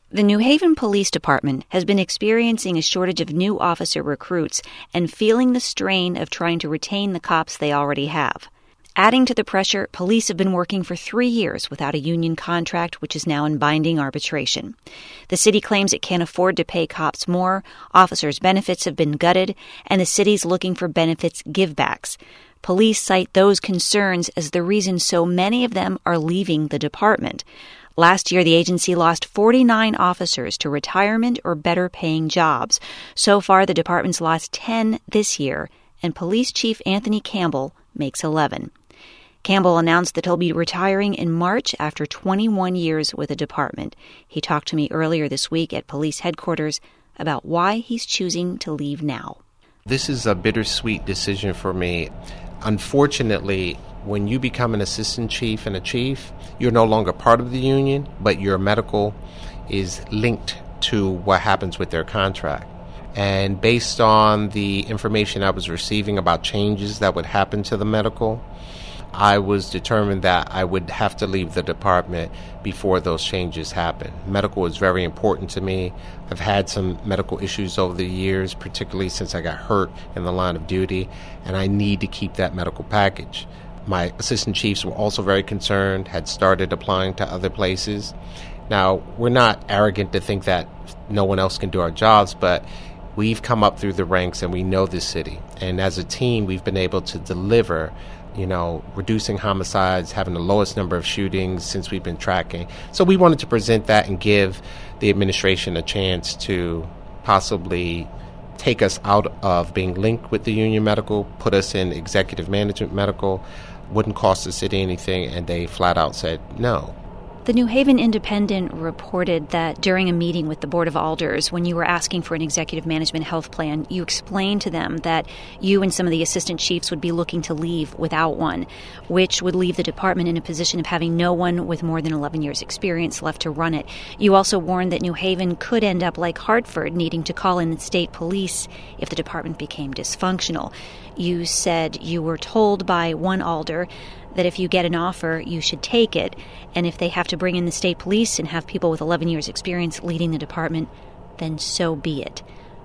The New Haven Police Department has been experiencing a shortage of new officer recruits and feeling the strain of trying to retain the cops they already have. Adding to the pressure, police have been working for 3 years without a union contract, which is now in binding arbitration. The city claims it can't afford to pay cops more, officers' benefits have been gutted, and the city's looking for benefits givebacks. Police cite those concerns as the reason so many of them are leaving the department. Last year, the agency lost 49 officers to retirement or better-paying jobs. So far, the department's lost 10 this year, and Police Chief Anthony Campbell makes 11. Campbell announced that he'll be retiring in March after 21 years with the department. He talked to me earlier this week at police headquarters about why he's choosing to leave now. This is a bittersweet decision for me. Unfortunately, when you become an assistant chief and a chief, you're no longer part of the union, but your medical is linked to what happens with their contract. And based on the information I was receiving about changes that would happen to the medical, I was determined that I would have to leave the department before those changes happen. Medical is very important to me. I've had some medical issues over the years, particularly since I got hurt in the line of duty, and I need to keep that medical package. My assistant chiefs were also very concerned, had started applying to other places. Now, we're not arrogant to think that no one else can do our jobs, but we've come up through the ranks and we know this city. And as a team, we've been able to deliver, reducing homicides, having the lowest number of shootings since we've been tracking. So we wanted to present that and give the administration a chance to possibly take us out of being linked with the union medical, put us in executive management medical, wouldn't cost the city anything, and they flat out said no. The New Haven Independent reported that during a meeting with the Board of Alders, when you were asking for an executive management health plan, you explained to them that you and some of the assistant chiefs would be looking to leave without one, which would leave the department in a position of having no one with more than 11 years' experience left to run it. You also warned that New Haven could end up like Hartford, needing to call in the state police if the department became dysfunctional. You said you were told by one alder that if you get an offer, you should take it, and if they have to bring in the state police and have people with 11 years' experience leading the department, then so be it.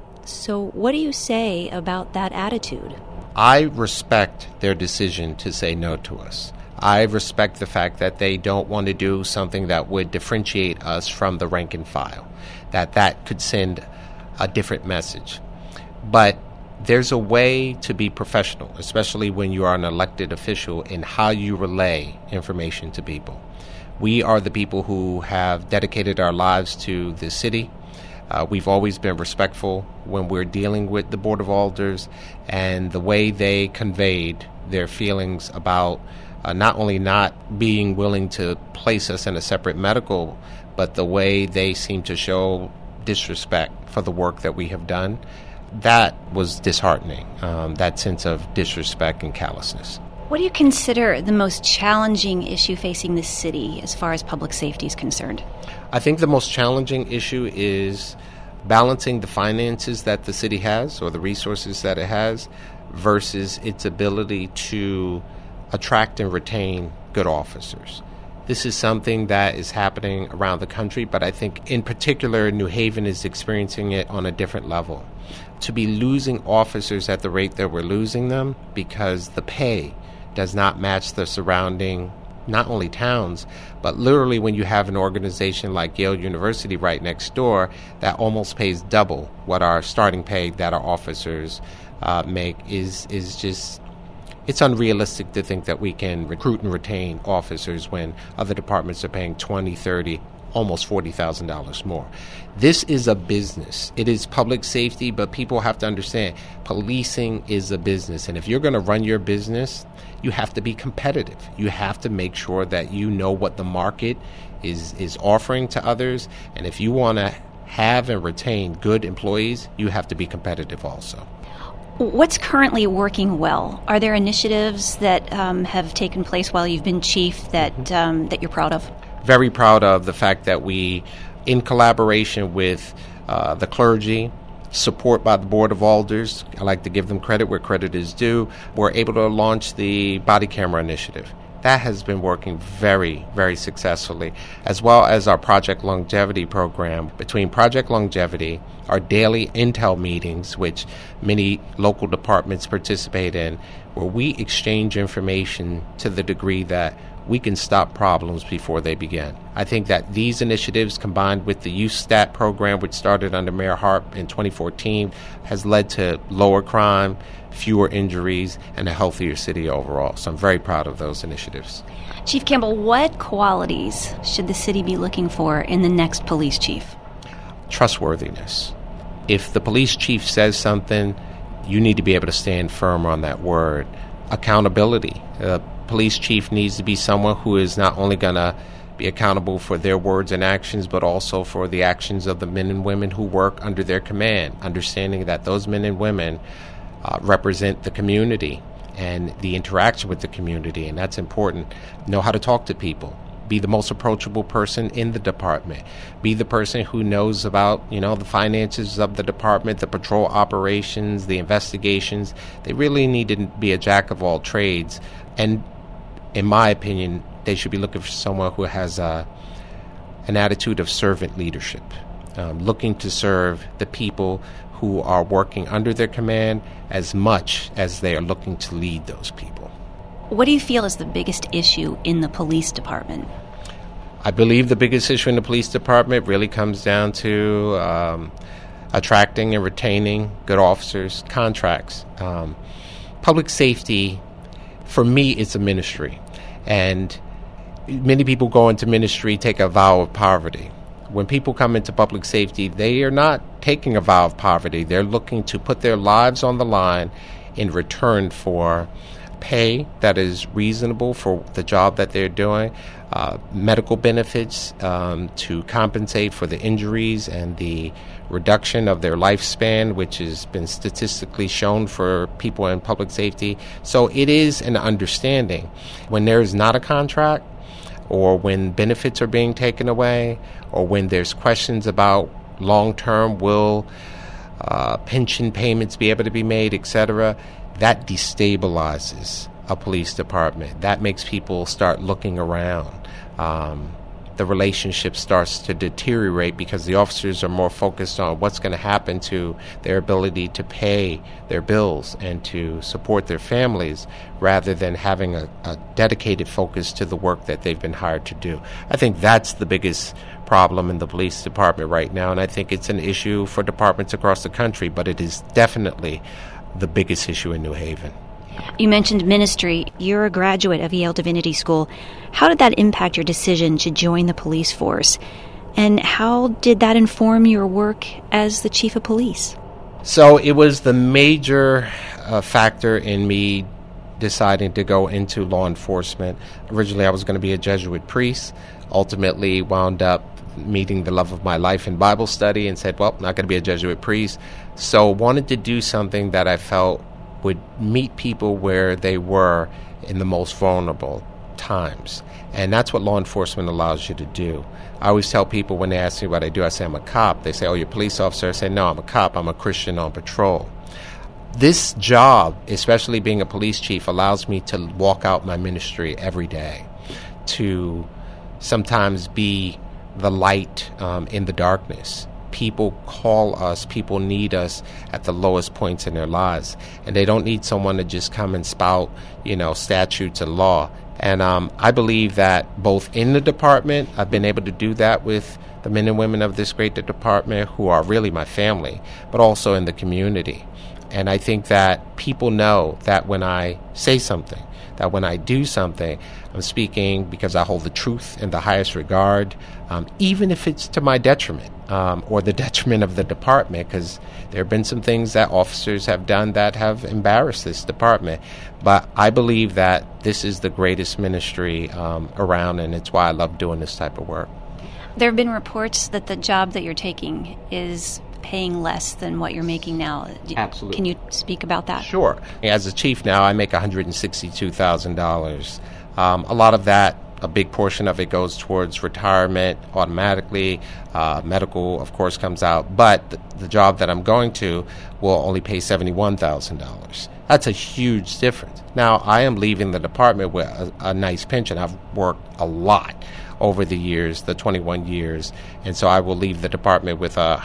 So what do you say about that attitude? I respect their decision to say no to us. I respect the fact that they don't want to do something that would differentiate us from the rank and file, that could send a different message. But there's a way to be professional, especially when you are an elected official, in how you relay information to people. We are the people who have dedicated our lives to the city. We've always been respectful when we're dealing with the Board of Alders, and the way they conveyed their feelings about not only not being willing to place us in a separate medical, but the way they seem to show disrespect for the work that we have done. That was disheartening, that sense of disrespect and callousness. What do you consider the most challenging issue facing the city as far as public safety is concerned? I think the most challenging issue is balancing the finances that the city has, or the resources that it has, versus its ability to attract and retain good officers. This is something that is happening around the country, but I think in particular New Haven is experiencing it on a different level. To be losing officers at the rate that we're losing them because the pay does not match the surrounding, not only towns, but literally when you have an organization like Yale University right next door that almost pays double what our starting pay that our officers make is just, it's unrealistic to think that we can recruit and retain officers when other departments are paying $20, $30, almost $40,000 more. This is a business. It is public safety, but people have to understand policing is a business. And if you're going to run your business, you have to be competitive. You have to make sure that you know what the market is offering to others. And if you want to have and retain good employees, you have to be competitive also. What's currently working well? Are there initiatives that have taken place while you've been chief that you're proud of? Very proud of the fact that we, in collaboration with the clergy, support by the Board of Alders, I like to give them credit where credit is due, we're able to launch the body camera initiative. That has been working very, very successfully, as well as our Project Longevity program. Between Project Longevity, our daily intel meetings, which many local departments participate in, where we exchange information to the degree that we can stop problems before they begin. I think that these initiatives, combined with the Youth Stat program, which started under Mayor Harp in 2014, has led to lower crime, fewer injuries, and a healthier city overall. So I'm very proud of those initiatives. Chief Campbell, what qualities should the city be looking for in the next police chief? Trustworthiness. If the police chief says something, you need to be able to stand firm on that word. Accountability. Police chief needs to be someone who is not only going to be accountable for their words and actions, but also for the actions of the men and women who work under their command, understanding that those men and women represent the community and the interaction with the community, and that's important. Know how to talk to people. Be the most approachable person in the department. Be the person who knows about, the finances of the department, the patrol operations, the investigations. They really need to be a jack of all trades. And in my opinion, they should be looking for someone who has an attitude of servant leadership, looking to serve the people who are working under their command as much as they are looking to lead those people. What do you feel is the biggest issue in the police department? I believe the biggest issue in the police department really comes down to attracting and retaining good officers, contracts. Public safety, for me, it's a ministry. And many people go into ministry, take a vow of poverty. When people come into public safety, they are not taking a vow of poverty. They're looking to put their lives on the line in return for pay that is reasonable for the job that they're doing, medical benefits to compensate for the injuries and the reduction of their lifespan, which has been statistically shown for people in public safety. So it is an understanding. When there is not a contract, or when benefits are being taken away, or when there's questions about long-term, will pension payments be able to be made, etc., that destabilizes a police department. That makes people start looking around. The relationship starts to deteriorate because the officers are more focused on what's going to happen to their ability to pay their bills and to support their families, rather than having a dedicated focus to the work that they've been hired to do. I think that's the biggest problem in the police department right now, and I think it's an issue for departments across the country, but it is definitely the biggest issue in New Haven. You mentioned ministry. You're a graduate of Yale Divinity School. How did that impact your decision to join the police force? And how did that inform your work as the chief of police? So it was the major factor in me deciding to go into law enforcement. Originally, I was going to be a Jesuit priest. Ultimately, wound up meeting the love of my life in Bible study and said, well, not going to be a Jesuit priest. So wanted to do something that I felt would meet people where they were in the most vulnerable times. And that's what law enforcement allows you to do. I always tell people when they ask me what I do, I say I'm a cop. They say, oh, you're a police officer? I say, no, I'm a cop. I'm a Christian on patrol. This job, especially being a police chief, allows me to walk out my ministry every day, to sometimes be the light in the darkness. People call us, people need us at the lowest points in their lives. And they don't need someone to just come and spout, statutes and law. And I believe that both in the department, I've been able to do that with the men and women of this great department who are really my family, but also in the community. And I think that people know that when I say something, that when I do something, I'm speaking because I hold the truth in the highest regard, even if it's to my detriment or the detriment of the department, because there have been some things that officers have done that have embarrassed this department. But I believe that this is the greatest ministry around, and it's why I love doing this type of work. There have been reports that the job that you're taking is paying less than what you're making now. Absolutely. Can you speak about that? Sure. As a chief now, I make $162,000. A lot of that a big portion of it goes towards retirement automatically. Medical, of course, comes out. But the job that I'm going to will only pay $71,000. That's a huge difference. Now, I am leaving the department with a nice pension. I've worked a lot over the years, the 21 years, and so I will leave the department with a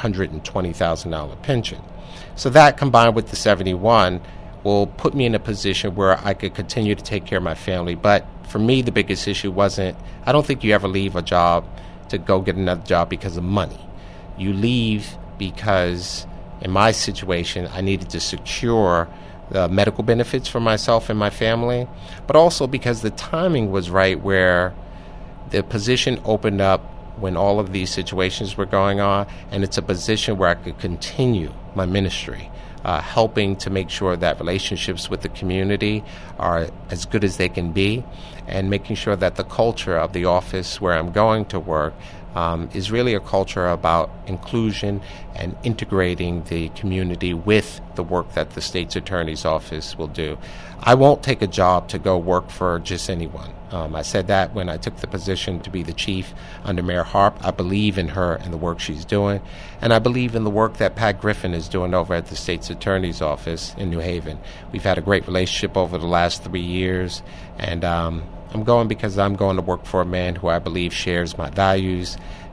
$120,000 pension. So that, combined with the 71, will put me in a position where I could continue to take care of my family. But for me, the biggest issue wasn't, I don't think you ever leave a job to go get another job because of money. You leave because, in my situation, I needed to secure the medical benefits for myself and my family, but also because the timing was right where the position opened up when all of these situations were going on, and it's a position where I could continue my ministry, helping to make sure that relationships with the community are as good as they can be, and making sure that the culture of the office where I'm going to work is really a culture about inclusion and integrating the community with the work that the state's attorney's office will do. I won't take a job to go work for just anyone. I said that when I took the position to be the chief under Mayor Harp. I believe in her and the work she's doing, and I believe in the work that Pat Griffin is doing over at the state's attorney's office in New Haven. We've had a great relationship over the last 3 years, and I'm going because I'm going to work for a man who I believe shares my values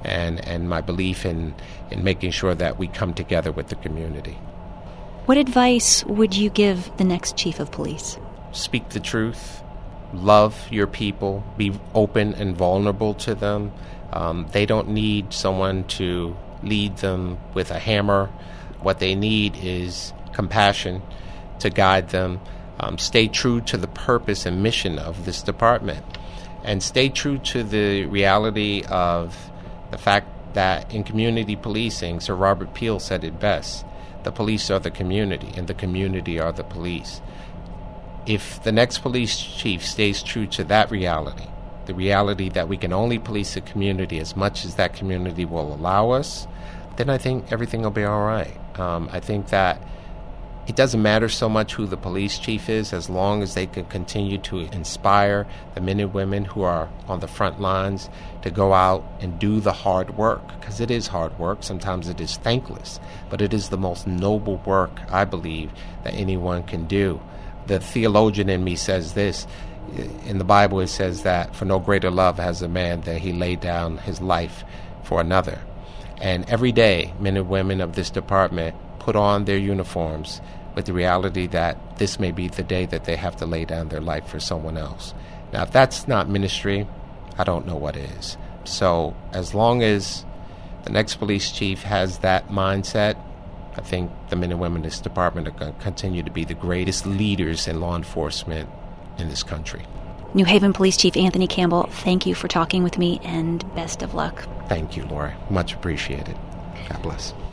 and my belief in making sure that we come together with the community. What advice would you give the next chief of police? Speak the truth. Love your people. Be open and vulnerable to them. They don't need someone to lead them with a hammer. What they need is compassion to guide them. Stay true to the purpose and mission of this department, and stay true to the reality of the fact that in community policing, Sir Robert Peel said it best, the police are the community and the community are the police. If the next police chief stays true to that reality, the reality that we can only police the community as much as that community will allow us, then I think everything will be all right. I think that it doesn't matter so much who the police chief is, as long as they can continue to inspire the men and women who are on the front lines to go out and do the hard work, because it is hard work. Sometimes it is thankless, but it is the most noble work, I believe, that anyone can do. The theologian in me says this. In the Bible it says that for no greater love has a man than he laid down his life for another. And every day, men and women of this department put on their uniforms with the reality that this may be the day that they have to lay down their life for someone else. Now, if that's not ministry, I don't know what is. So as long as the next police chief has that mindset, I think the men and women in this department are going to continue to be the greatest leaders in law enforcement in this country. New Haven Police Chief Anthony Campbell, thank you for talking with me, and best of luck. Thank you, Laura. Much appreciated. God bless.